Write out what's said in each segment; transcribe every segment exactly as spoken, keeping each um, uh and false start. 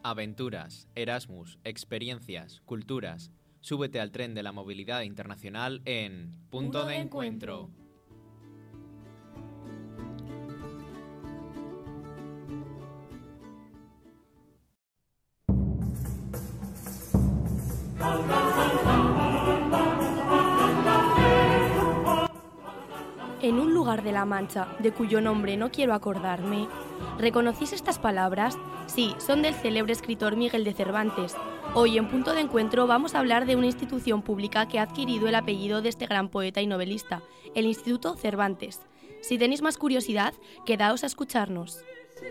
Aventuras, Erasmus, experiencias, culturas. Súbete al tren de la movilidad internacional en Punto, Punto de Encuentro. En un lugar de la Mancha, de cuyo nombre no quiero acordarme, ¿reconocís estas palabras? Sí, son del célebre escritor Miguel de Cervantes. Hoy en Punto de Encuentro vamos a hablar de una institución pública que ha adquirido el apellido de este gran poeta y novelista, el Instituto Cervantes. Si tenéis más curiosidad, quedaos a escucharnos.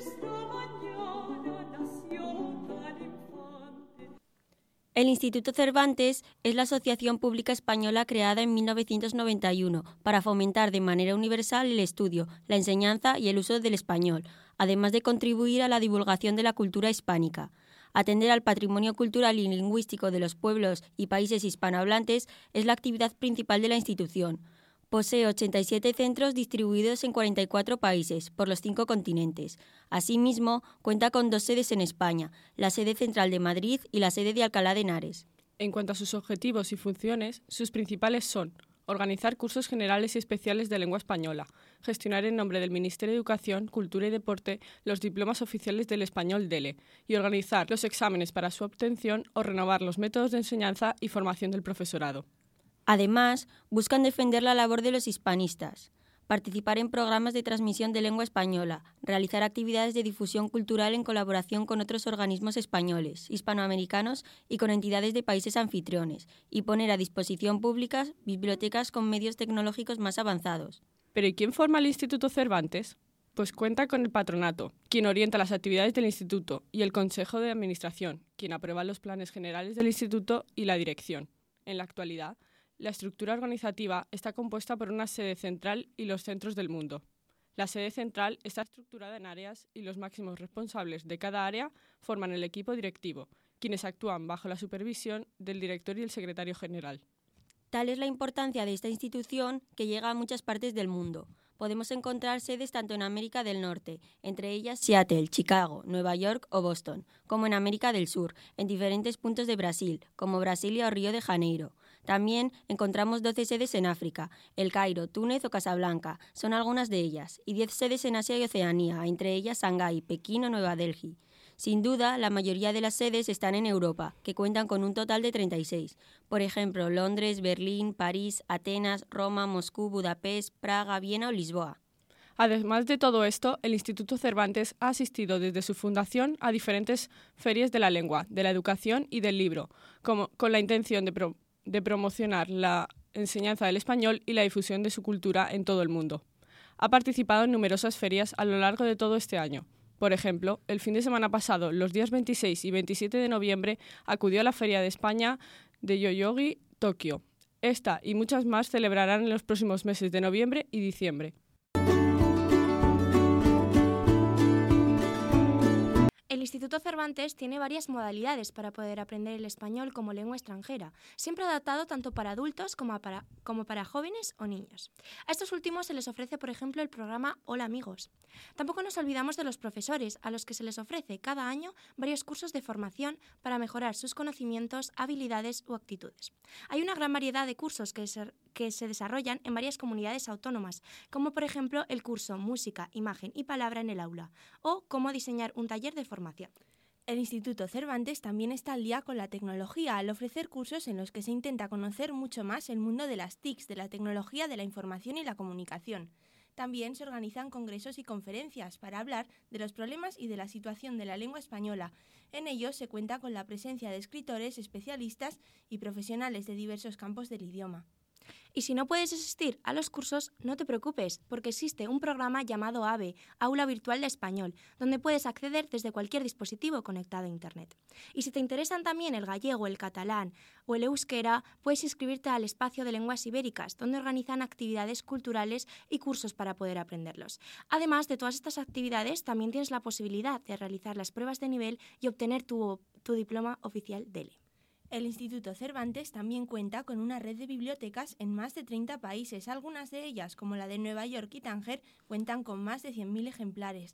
El Instituto Cervantes es la asociación pública española creada en mil novecientos noventa y uno para fomentar de manera universal el estudio, la enseñanza y el uso del español, además de contribuir a la divulgación de la cultura hispánica. Atender al patrimonio cultural y lingüístico de los pueblos y países hispanohablantes es la actividad principal de la institución. Posee ochenta y siete centros distribuidos en cuarenta y cuatro países, por los cinco continentes. Asimismo, cuenta con dos sedes en España, la sede central de Madrid y la sede de Alcalá de Henares. En cuanto a sus objetivos y funciones, sus principales son organizar cursos generales y especiales de lengua española, gestionar en nombre del Ministerio de Educación, Cultura y Deporte los diplomas oficiales del español D E L E y organizar los exámenes para su obtención o renovar los métodos de enseñanza y formación del profesorado. Además, buscan defender la labor de los hispanistas, participar en programas de transmisión de lengua española, realizar actividades de difusión cultural en colaboración con otros organismos españoles, hispanoamericanos y con entidades de países anfitriones, y poner a disposición públicas bibliotecas con medios tecnológicos más avanzados. ¿Pero y quién forma el Instituto Cervantes? Pues cuenta con el patronato, quien orienta las actividades del instituto, y el Consejo de Administración, quien aprueba los planes generales del instituto y la dirección. En la actualidad, la estructura organizativa está compuesta por una sede central y los centros del mundo. La sede central está estructurada en áreas y los máximos responsables de cada área forman el equipo directivo, quienes actúan bajo la supervisión del director y el secretario general. Tal es la importancia de esta institución que llega a muchas partes del mundo. Podemos encontrar sedes tanto en América del Norte, entre ellas Seattle, Chicago, Nueva York o Boston, como en América del Sur, en diferentes puntos de Brasil, como Brasilia o Río de Janeiro. También encontramos doce sedes en África, El Cairo, Túnez o Casablanca, son algunas de ellas, y diez sedes en Asia y Oceanía, entre ellas Shanghái, Pekín o Nueva Delhi. Sin duda, la mayoría de las sedes están en Europa, que cuentan con un total de treinta y seis. Por ejemplo, Londres, Berlín, París, Atenas, Roma, Moscú, Budapest, Praga, Viena o Lisboa. Además de todo esto, el Instituto Cervantes ha asistido desde su fundación a diferentes ferias de la lengua, de la educación y del libro, como, con la intención de, pro, de promocionar la enseñanza del español y la difusión de su cultura en todo el mundo. Ha participado en numerosas ferias a lo largo de todo este año. Por ejemplo, el fin de semana pasado, los días veintiséis y veintisiete de noviembre, acudió a la Feria de España de Yoyogi, Tokio. Esta y muchas más celebrarán en los próximos meses de noviembre y diciembre. El Instituto Cervantes tiene varias modalidades para poder aprender el español como lengua extranjera, siempre adaptado tanto para adultos como para, como para jóvenes o niños. A estos últimos se les ofrece, por ejemplo, el programa Hola Amigos. Tampoco nos olvidamos de los profesores, a los que se les ofrece cada año varios cursos de formación para mejorar sus conocimientos, habilidades o actitudes. Hay una gran variedad de cursos que se, que se desarrollan en varias comunidades autónomas, como por ejemplo el curso Música, Imagen y Palabra en el Aula, o cómo diseñar un taller de formación. El Instituto Cervantes también está al día con la tecnología al ofrecer cursos en los que se intenta conocer mucho más el mundo de las T I Cs, de la tecnología de la información y la comunicación. También se organizan congresos y conferencias para hablar de los problemas y de la situación de la lengua española. En ellos se cuenta con la presencia de escritores, especialistas y profesionales de diversos campos del idioma. Y si no puedes asistir a los cursos, no te preocupes, porque existe un programa llamado AVE, Aula Virtual de Español, donde puedes acceder desde cualquier dispositivo conectado a Internet. Y si te interesan también el gallego, el catalán o el euskera, puedes inscribirte al Espacio de Lenguas Ibéricas, donde organizan actividades culturales y cursos para poder aprenderlos. Además de todas estas actividades, también tienes la posibilidad de realizar las pruebas de nivel y obtener tu, tu diploma oficial D E L E. El Instituto Cervantes también cuenta con una red de bibliotecas en más de treinta países. Algunas de ellas, como la de Nueva York y Tánger, cuentan con más de cien mil ejemplares.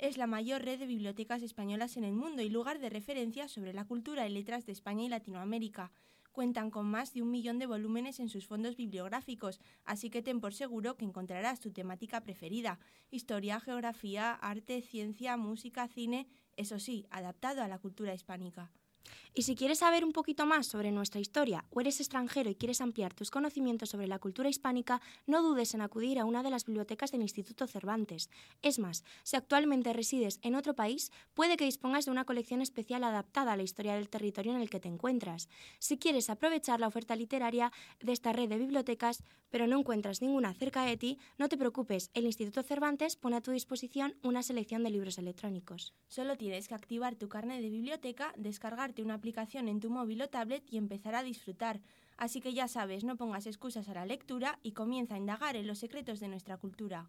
es la mayor red de bibliotecas españolas en el mundo y lugar de referencia sobre la cultura y letras de España y Latinoamérica. Cuentan con más de un millón de volúmenes en sus fondos bibliográficos, así que ten por seguro que encontrarás tu temática preferida: historia, geografía, arte, ciencia, música, cine, eso sí, adaptado a la cultura hispánica. Y si quieres saber un poquito más sobre nuestra historia o eres extranjero y quieres ampliar tus conocimientos sobre la cultura hispánica, no dudes en acudir a una de las bibliotecas del Instituto Cervantes. Es más, si actualmente resides en otro país, puede que dispongas de una colección especial adaptada a la historia del territorio en el que te encuentras. Si quieres aprovechar la oferta literaria de esta red de bibliotecas, pero no encuentras ninguna cerca de ti, no te preocupes, el Instituto Cervantes pone a tu disposición una selección de libros electrónicos. Solo tienes que activar tu carnet de biblioteca, descargarte una aplicación en tu móvil o tablet y empezar a disfrutar. Así que ya sabes, no pongas excusas a la lectura y comienza a indagar en los secretos de nuestra cultura.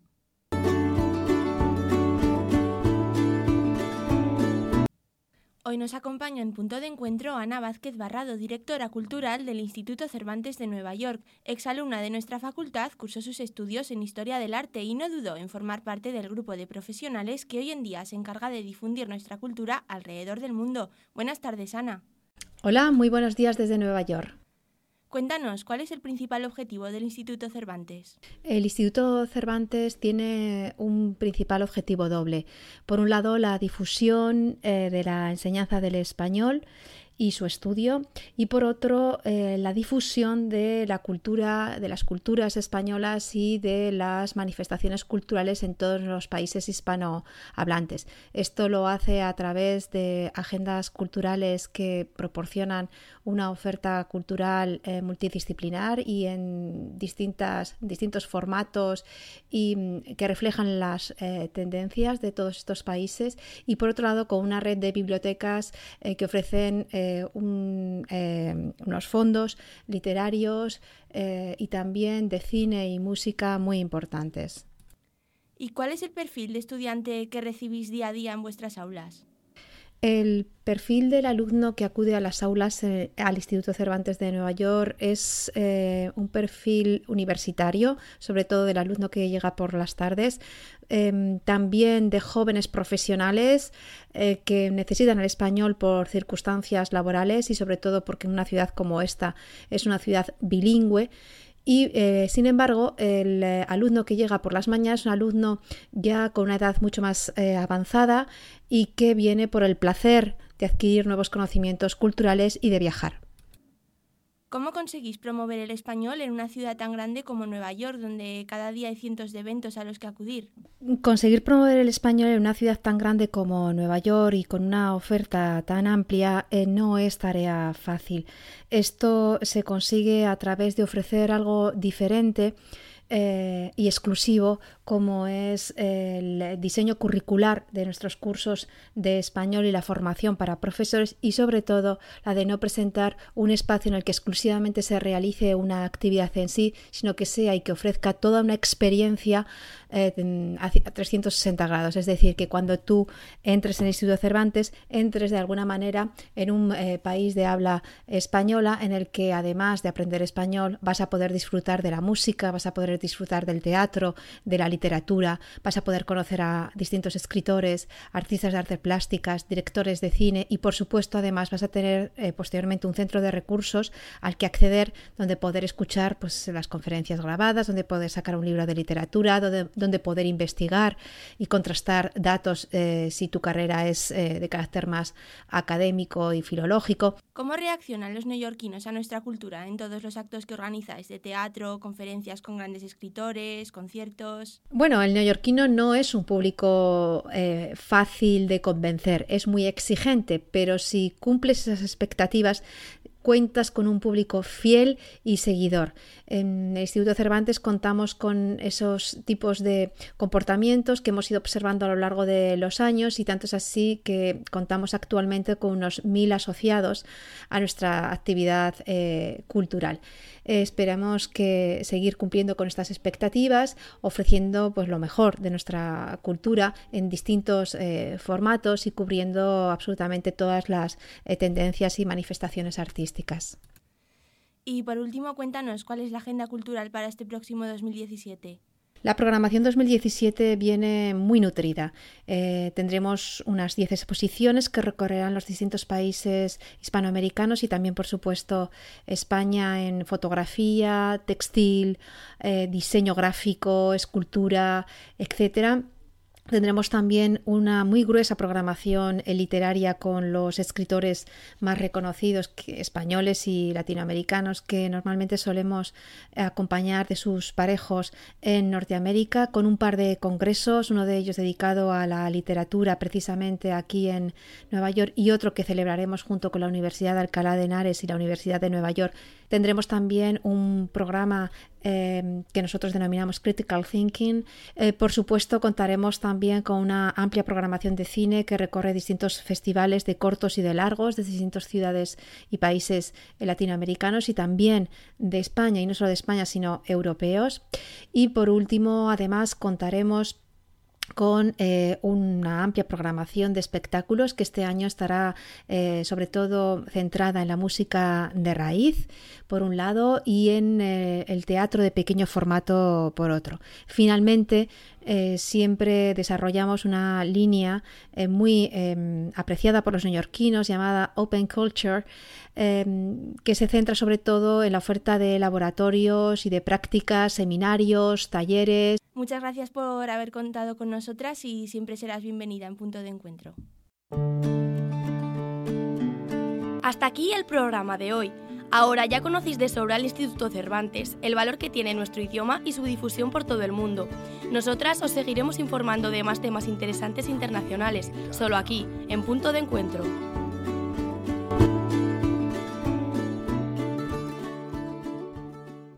Hoy nos acompaña en Punto de Encuentro Ana Vázquez Barrado, directora cultural del Instituto Cervantes de Nueva York. Exalumna de nuestra facultad, cursó sus estudios en Historia del Arte y no dudó en formar parte del grupo de profesionales que hoy en día se encarga de difundir nuestra cultura alrededor del mundo. Buenas tardes, Ana. Hola, muy buenos días desde Nueva York. Cuéntanos, ¿cuál es el principal objetivo del Instituto Cervantes? El Instituto Cervantes tiene un principal objetivo doble. Por un lado, la difusión eh, de la enseñanza del español y su estudio, y por otro, eh, la difusión de la cultura, de las culturas españolas y de las manifestaciones culturales en todos los países hispanohablantes. Esto lo hace a través de agendas culturales que proporcionan una oferta cultural eh, multidisciplinar y en distintas, distintos formatos y mm, que reflejan las eh, tendencias de todos estos países, y por otro lado con una red de bibliotecas eh, que ofrecen eh, Un, eh, unos fondos literarios eh, y también de cine y música muy importantes. ¿Y cuál es el perfil de estudiante que recibís día a día en vuestras aulas? El perfil del alumno que acude a las aulas eh, al Instituto Cervantes de Nueva York es eh, un perfil universitario, sobre todo del alumno que llega por las tardes, eh, también de jóvenes profesionales eh, que necesitan el español por circunstancias laborales y sobre todo porque en una ciudad como esta es una ciudad bilingüe. Y, eh, sin embargo, el eh, alumno que llega por las mañanas es un alumno ya con una edad mucho más eh, avanzada y que viene por el placer de adquirir nuevos conocimientos culturales y de viajar. ¿Cómo conseguís promover el español en una ciudad tan grande como Nueva York, donde cada día hay cientos de eventos a los que acudir? Conseguir promover el español en una ciudad tan grande como Nueva York y con una oferta tan amplia eh, no es tarea fácil. Esto se consigue a través de ofrecer algo diferente Eh, y exclusivo, como es el diseño curricular de nuestros cursos de español y la formación para profesores, y sobre todo la de no presentar un espacio en el que exclusivamente se realice una actividad en sí, sino que sea y que ofrezca toda una experiencia eh, a trescientos sesenta grados. Es decir, que cuando tú entres en el Instituto Cervantes, entres de alguna manera en un eh, país de habla española en el que, además de aprender español, vas a poder disfrutar de la música, vas a poder disfrutar del teatro, de la literatura, vas a poder conocer a distintos escritores, artistas de artes plásticas, directores de cine, y por supuesto además vas a tener eh, posteriormente un centro de recursos al que acceder, donde poder escuchar pues, las conferencias grabadas, donde poder sacar un libro de literatura, donde, donde poder investigar y contrastar datos eh, si tu carrera es eh, de carácter más académico y filológico. ¿Cómo reaccionan los neoyorquinos a nuestra cultura en todos los actos que organizáis de teatro, conferencias con grandes escritores, conciertos? Bueno, el neoyorquino no es un público eh, fácil de convencer, es muy exigente, pero si cumples esas expectativas, cuentas con un público fiel y seguidor. En el Instituto Cervantes contamos con esos tipos de comportamientos que hemos ido observando a lo largo de los años, y tanto es así que contamos actualmente con unos mil asociados a nuestra actividad eh, cultural. Eh, esperamos que seguir cumpliendo con estas expectativas, ofreciendo pues, lo mejor de nuestra cultura en distintos eh, formatos y cubriendo absolutamente todas las eh, tendencias y manifestaciones artísticas. Y por último, cuéntanos cuál es la agenda cultural para este próximo dos mil diecisiete. La programación dos mil diecisiete viene muy nutrida. Eh, tendremos unas diez exposiciones que recorrerán los distintos países hispanoamericanos y también, por supuesto, España en fotografía, textil, eh, diseño gráfico, escultura, etcétera. Tendremos también una muy gruesa programación literaria con los escritores más reconocidos que, españoles y latinoamericanos que normalmente solemos acompañar de sus parejos en Norteamérica, con un par de congresos, uno de ellos dedicado a la literatura precisamente aquí en Nueva York y otro que celebraremos junto con la Universidad de Alcalá de Henares y la Universidad de Nueva York. Tendremos también un programa eh, que nosotros denominamos Critical Thinking. Eh, por supuesto, contaremos también con una amplia programación de cine que recorre distintos festivales de cortos y de largos de distintas ciudades y países latinoamericanos y también de España, y no solo de España, sino europeos. Y por último, además, contaremos con eh, una amplia programación de espectáculos que este año estará eh, sobre todo centrada en la música de raíz, por un lado, y en eh, el teatro de pequeño formato, por otro. Finalmente, eh, siempre desarrollamos una línea eh, muy eh, apreciada por los neoyorquinos llamada Open Culture, eh, que se centra sobre todo en la oferta de laboratorios y de prácticas, seminarios, talleres. Muchas gracias por haber contado con nosotras y siempre serás bienvenida en Punto de Encuentro. Hasta aquí el programa de hoy. Ahora ya conocéis de sobra al Instituto Cervantes, el valor que tiene nuestro idioma y su difusión por todo el mundo. Nosotras os seguiremos informando de más temas interesantes internacionales, solo aquí, en Punto de Encuentro.